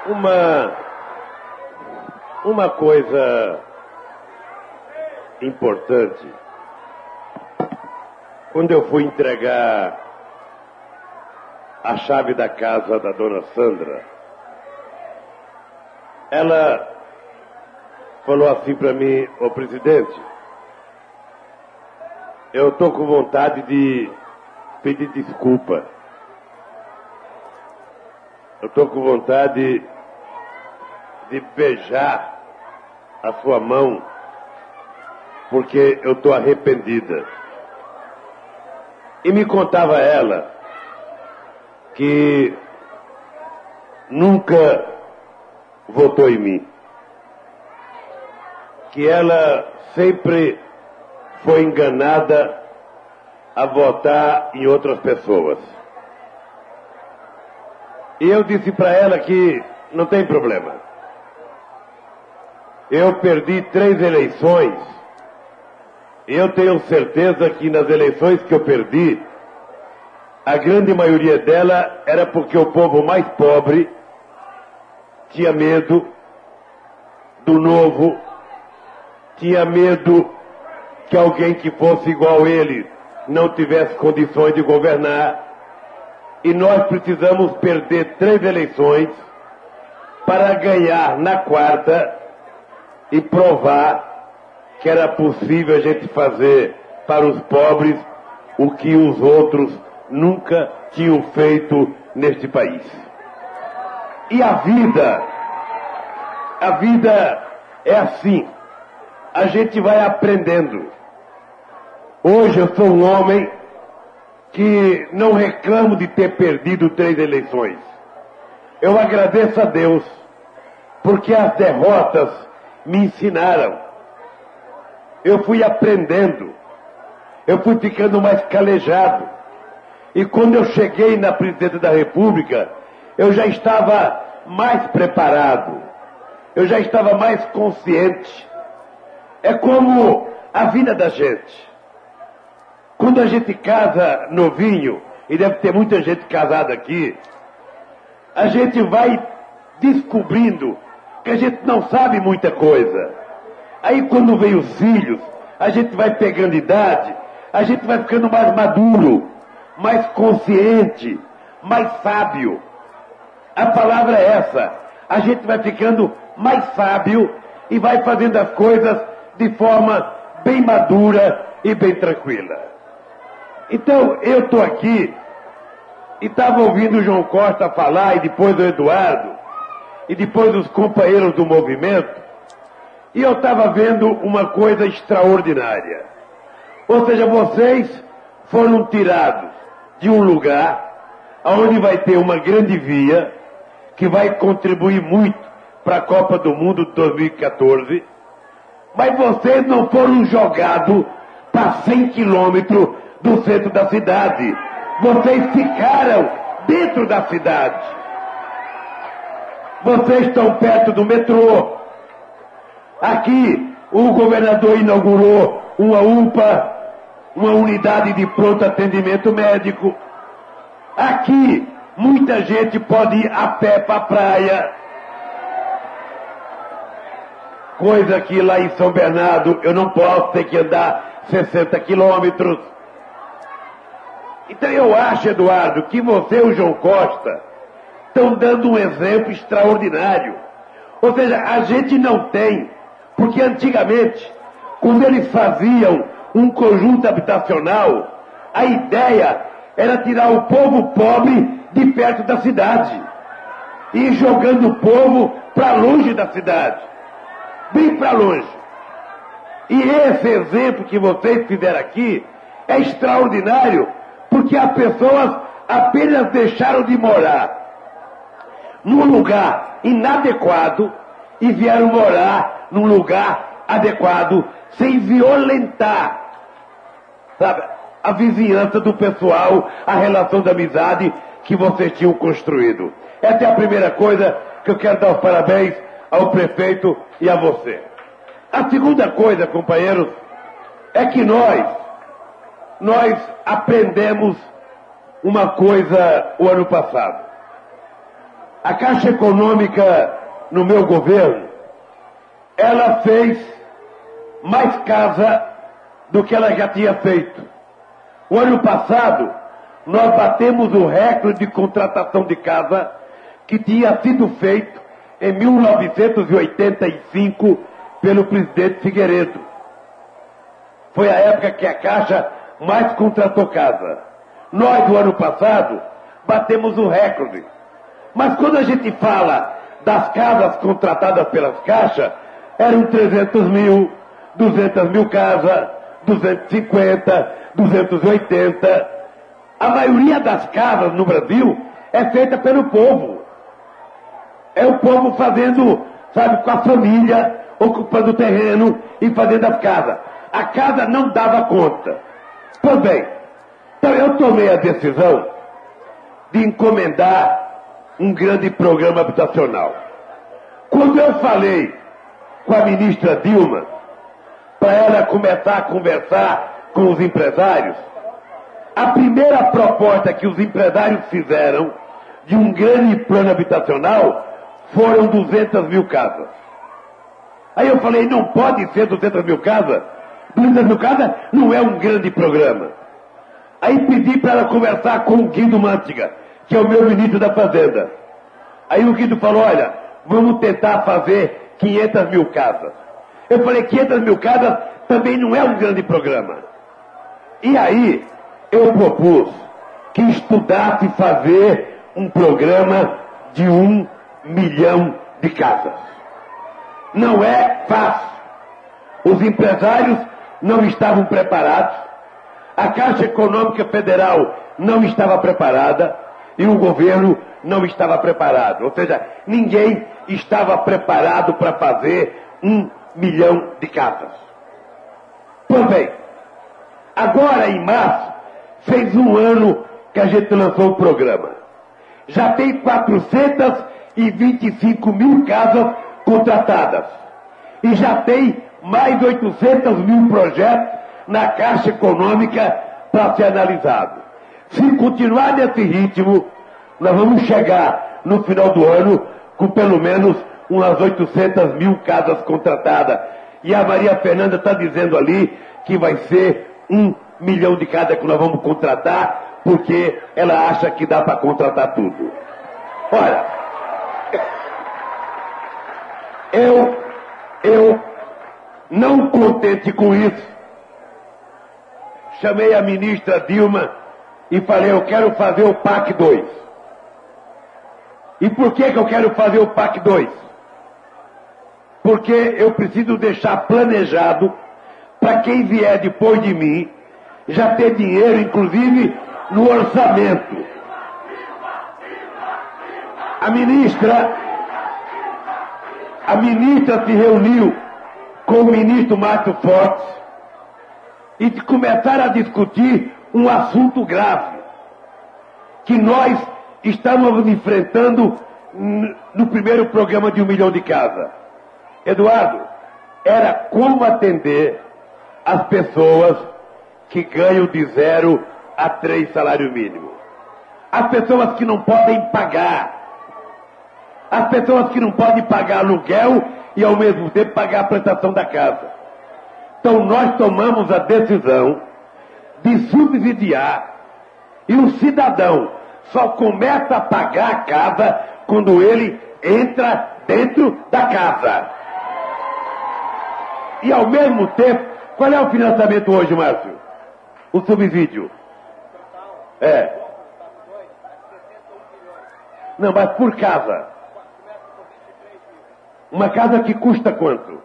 Uma coisa importante, quando eu fui entregar a chave da casa da dona Sandra, ela falou assim para mim: ô presidente, eu estou com vontade de pedir desculpa. Eu estou com vontade de beijar a sua mão, porque eu estou arrependida. E me contava ela que nunca votou em mim, que ela sempre foi enganada a votar em outras pessoas. E eu disse para ela que não tem problema. Eu perdi 3 eleições e eu tenho certeza que nas eleições que eu perdi, a grande maioria dela era porque o povo mais pobre tinha medo do novo, tinha medo que alguém que fosse igual ele não tivesse condições de governar. E nós precisamos perder 3 eleições para ganhar na 4ª e provar que era possível a gente fazer para os pobres o que os outros nunca tinham feito neste país. E a vida é assim, a gente vai aprendendo. Hoje eu sou um homem que não reclamo de ter perdido 3 eleições. Eu agradeço a Deus, porque as derrotas me ensinaram. Eu fui aprendendo, eu fui ficando mais calejado. E quando eu cheguei na presidência da República, eu já estava mais preparado, eu já estava mais consciente. É como a vida da gente. Quando a gente casa novinho, e deve ter muita gente casada aqui, a gente vai descobrindo que a gente não sabe muita coisa. Aí quando vem os filhos, a gente vai pegando idade, a gente vai ficando mais maduro, mais consciente, mais sábio. A palavra é essa. A gente vai ficando mais sábio e vai fazendo as coisas de forma bem madura e bem tranquila. Então, eu estou aqui e estava ouvindo o João Costa falar, e depois o Eduardo, e depois os companheiros do movimento, e eu estava vendo uma coisa extraordinária. Ou seja, vocês foram tirados de um lugar onde vai ter uma grande via que vai contribuir muito para a Copa do Mundo de 2014, mas vocês não foram jogados para 100 quilômetros do centro da cidade. Vocês ficaram dentro da cidade. Vocês estão perto do metrô. Aqui, o governador inaugurou uma UPA, uma unidade de pronto atendimento médico. Aqui, muita gente pode ir a pé para a praia. Coisa que lá em São Bernardo eu não posso, ter que andar 60 quilômetros. Então eu acho, Eduardo, que você e o João Costa estão dando um exemplo extraordinário. Ou seja, a gente não tem, porque antigamente, quando eles faziam um conjunto habitacional, a ideia era tirar o povo pobre de perto da cidade e ir jogando o povo para longe da cidade, bem para longe. E esse exemplo que vocês fizeram aqui é extraordinário, porque as pessoas apenas deixaram de morar num lugar inadequado e vieram morar num lugar adequado, sem violentar, sabe, a vizinhança do pessoal, a relação de amizade que vocês tinham construído. Essa é a primeira coisa que eu quero dar os parabéns ao prefeito e a você. A segunda coisa, companheiros, é que nós aprendemos uma coisa o ano passado. A Caixa Econômica, no meu governo, ela fez mais casa do que ela já tinha feito. O ano passado, nós batemos o recorde de contratação de casa que tinha sido feito em 1985 pelo presidente Figueiredo. Foi a época que a Caixa mais contratou casa. Nós, no ano passado, batemos o recorde. Mas quando a gente fala das casas contratadas pelas caixas, eram 300 mil, 200 mil casas, 250, 280. A maioria das casas no Brasil é feita pelo povo. É o povo fazendo, sabe, com a família, ocupando o terreno e fazendo as casas. A casa não dava conta. Pois bem, então eu tomei a decisão de encomendar um grande programa habitacional. Quando eu falei com a ministra Dilma, para ela começar a conversar com os empresários, a primeira proposta que os empresários fizeram de um grande plano habitacional foram 200 mil casas. Aí eu falei, não pode ser 200 mil casas. 200 mil casas não é um grande programa. Aí pedi para ela conversar com o Guido Mantega, que é o meu ministro da Fazenda. Aí o Guido falou, olha, vamos tentar fazer 500 mil casas. Eu falei, 500 mil casas também não é um grande programa. E aí eu propus que estudasse fazer um programa de 1 milhão de casas. Não é fácil. Os empresários não estavam preparados. A Caixa Econômica Federal não estava preparada e o governo não estava preparado. Ou seja, ninguém estava preparado para fazer 1 milhão de casas. Pois bem, agora em março, fez um ano que a gente lançou o programa. Já tem 425 mil casas contratadas. E já tem mais 800 mil projetos na Caixa Econômica para ser analisado. Se continuar nesse ritmo, nós vamos chegar no final do ano com pelo menos umas 800 mil casas contratadas. E a Maria Fernanda está dizendo ali que vai ser 1 milhão de casas que nós vamos contratar, porque ela acha que dá para contratar tudo. Olha, eu não contente com isso, chamei a ministra Dilma e falei, eu quero fazer o PAC 2. E por que eu quero fazer o PAC 2? Porque eu preciso deixar planejado para quem vier depois de mim já ter dinheiro, inclusive, no orçamento. A ministra se reuniu com o ministro Márcio Fortes e começaram a discutir um assunto grave que nós estamos enfrentando no primeiro programa de 1 milhão de casas. Eduardo, era como atender as pessoas que ganham de 0 a 3 salário mínimo. As pessoas que não podem pagar. As pessoas que não podem pagar aluguel e ao mesmo tempo pagar a prestação da casa. Então nós tomamos a decisão de subsidiar. E o cidadão só começa a pagar a casa quando ele entra dentro da casa. E ao mesmo tempo, qual é o financiamento hoje, Márcio? O subsídio. É. Não, mas por casa. Uma casa que custa quanto?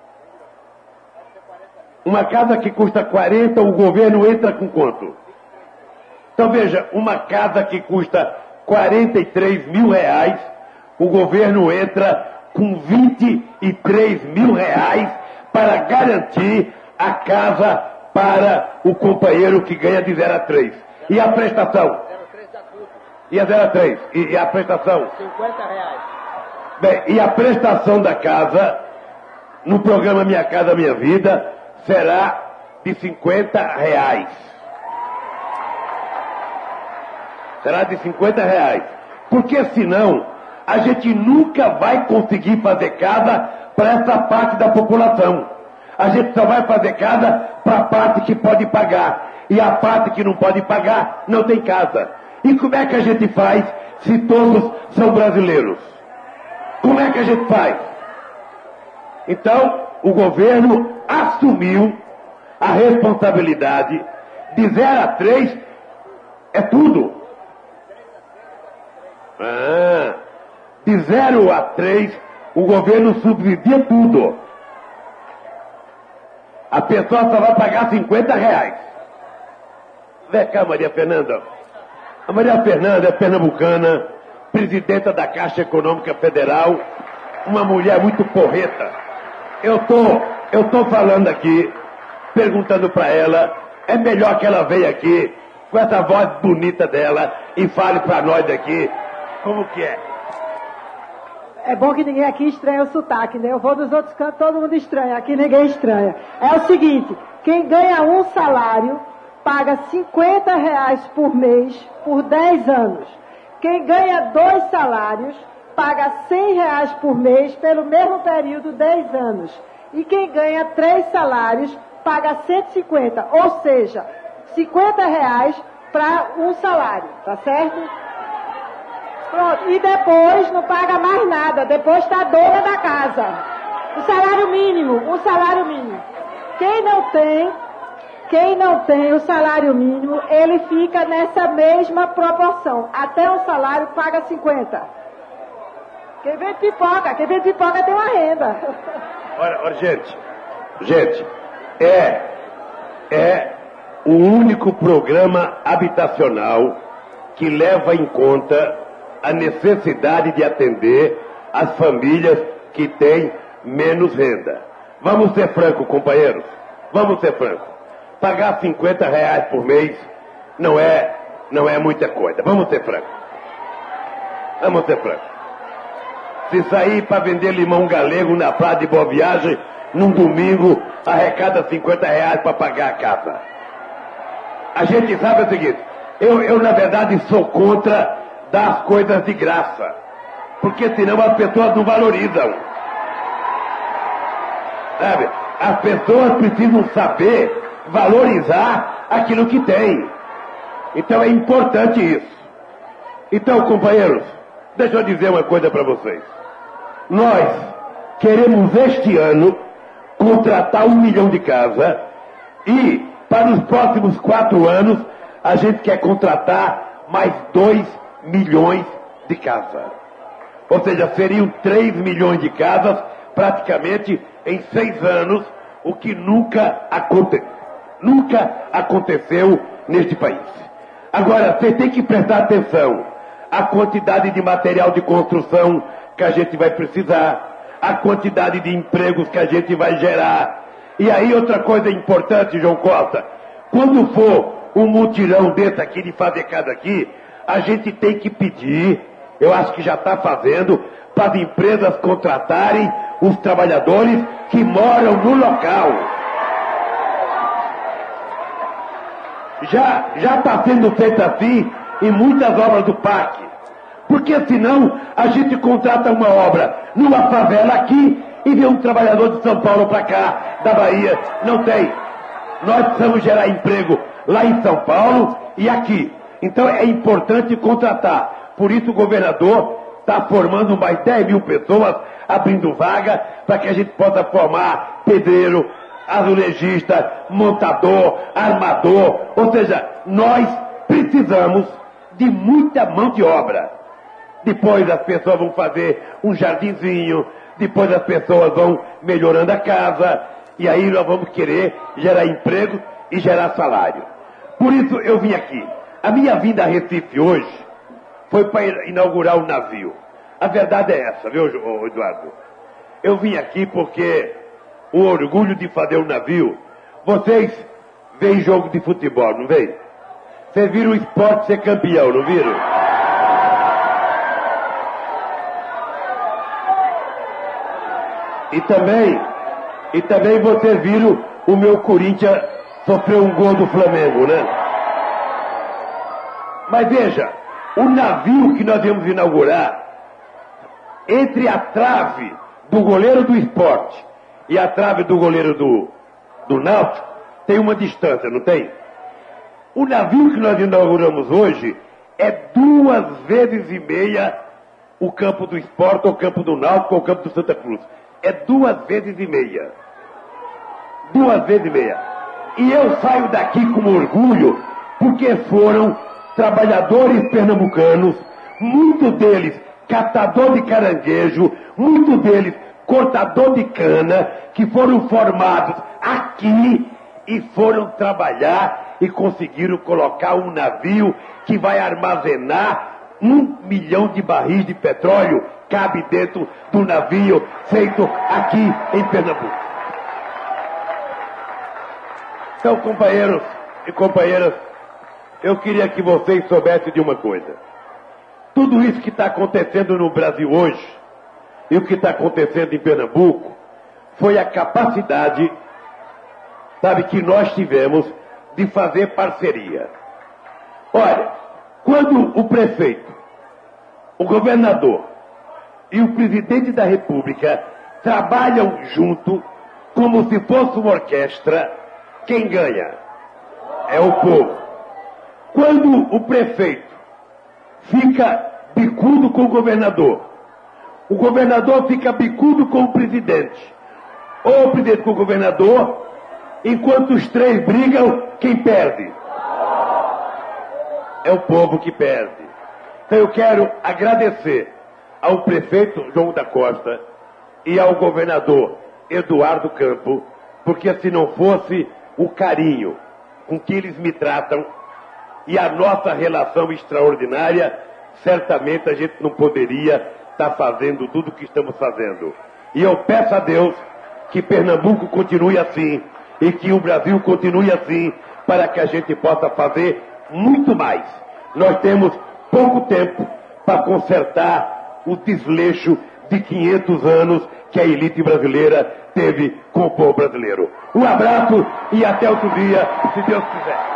Uma casa que custa 40, o governo entra com quanto? Então veja, uma casa que custa 43 mil reais, o governo entra com 23 mil reais para garantir a casa para o companheiro que ganha de 0 a 3. E a prestação? E a 0 a 3? E a prestação? 50 reais. Bem, e a prestação da casa, no programa Minha Casa Minha Vida, será de 50 reais. Será de 50 reais. Porque senão, a gente nunca vai conseguir fazer casa para essa parte da população. A gente só vai fazer casa para a parte que pode pagar. E a parte que não pode pagar não tem casa. E como é que a gente faz se todos são brasileiros? Como é que a gente faz? Então, o governo assumiu a responsabilidade de 0 a 3 é tudo. De 0 a 3, o governo subsidia tudo. A pessoa só vai pagar R$50. Vem cá, Maria Fernanda. A Maria Fernanda é pernambucana, presidenta da Caixa Econômica Federal, uma mulher muito porreta. Eu tô falando aqui, perguntando para ela, é melhor que ela venha aqui, com essa voz bonita dela, e fale para nós aqui como que é. É bom que ninguém aqui estranha o sotaque, né? Eu vou dos outros cantos, todo mundo estranha, aqui ninguém estranha. É o seguinte, quem ganha um salário paga R$50 por mês por 10 anos. Quem ganha 2 salários paga R$100 por mês pelo mesmo período, 10 anos. E quem ganha 3 salários paga 150, ou seja, R$50 para um salário, tá certo? Pronto, e depois não paga mais nada, depois está dona da casa. O salário mínimo. Quem não tem o salário mínimo, ele fica nessa mesma proporção. Até um salário paga 50. Quem vende pipoca tem uma renda. Olha, gente, é o único programa habitacional que leva em conta a necessidade de atender as famílias que têm menos renda. Vamos ser francos, companheiros. Vamos ser francos. Pagar R$50 por mês não é muita coisa. Vamos ser francos. Se sair para vender limão galego na Praia de Boa Viagem, num domingo, arrecada R$50 para pagar a casa. A gente sabe o seguinte, eu na verdade sou contra dar as coisas de graça, porque senão as pessoas não valorizam. Sabe? As pessoas precisam saber valorizar aquilo que tem. Então é importante isso. Então, companheiros, deixa eu dizer uma coisa para vocês. Nós queremos este ano contratar 1 milhão de casas e para os próximos 4 anos a gente quer contratar mais 2 milhões de casas. Ou seja, seriam 3 milhões de casas praticamente em 6 anos, o que nunca aconteceu neste país. Agora, você tem que prestar atenção à quantidade de material de construção que a gente vai precisar, a quantidade de empregos que a gente vai gerar. E aí outra coisa importante, João Costa, quando for um mutirão desse aqui de fazer casa aqui, a gente tem que pedir, eu acho que já está fazendo, para as empresas contratarem os trabalhadores que moram no local. Já está sendo feito assim em muitas obras do parque. Porque senão a gente contrata uma obra numa favela aqui e vê um trabalhador de São Paulo para cá, da Bahia. Não tem. Nós precisamos gerar emprego lá em São Paulo e aqui. Então é importante contratar. Por isso o governador está formando mais 10 mil pessoas, abrindo vaga, para que a gente possa formar pedreiro, azulejista, montador, armador. Ou seja, nós precisamos de muita mão de obra. Depois as pessoas vão fazer um jardinzinho, depois as pessoas vão melhorando a casa, e aí nós vamos querer gerar emprego e gerar salário. Por isso eu vim aqui. A minha vinda a Recife hoje foi para inaugurar um navio. A verdade é essa, viu, Eduardo? Eu vim aqui porque o orgulho de fazer um navio. Vocês veem jogo de futebol, não veem? Vocês viram o esporte ser campeão, não viram? E também vocês viram o meu Corinthians sofrer um gol do Flamengo, né? Mas veja, o navio que nós vamos inaugurar entre a trave do goleiro do Sport e a trave do goleiro do Náutico, tem uma distância, não tem? O navio que nós inauguramos hoje é 2 vezes e meia o campo do Sport, ou o campo do Náutico, ou o campo do Santa Cruz. É 2 vezes e meia. 2 vezes e meia. E eu saio daqui com orgulho, porque foram trabalhadores pernambucanos, muitos deles catador de caranguejo, muitos deles cortador de cana, que foram formados aqui e foram trabalhar e conseguiram colocar um navio que vai armazenar 1 milhão de barris de petróleo, cabe dentro do navio feito aqui em Pernambuco. Então, companheiros e companheiras, eu queria que vocês soubessem de uma coisa. Tudo isso que está acontecendo no Brasil hoje, e o que está acontecendo em Pernambuco, foi a capacidade, sabe, que nós tivemos de fazer parceria. Olha, quando o prefeito, o governador e o presidente da República trabalham junto, como se fosse uma orquestra, quem ganha? É o povo. Quando o prefeito fica bicudo com o governador fica bicudo com o presidente, ou o presidente com o governador, enquanto os 3 brigam, quem perde? É o povo que perde. Então eu quero agradecer ao prefeito João da Costa e ao governador Eduardo Campo, porque se não fosse o carinho com que eles me tratam e a nossa relação extraordinária, certamente a gente não poderia estar fazendo tudo o que estamos fazendo. E eu peço a Deus que Pernambuco continue assim e que o Brasil continue assim, para que a gente possa fazer muito mais. Nós temos pouco tempo para consertar o desleixo de 500 anos que a elite brasileira teve com o povo brasileiro. Um abraço e até outro dia, se Deus quiser.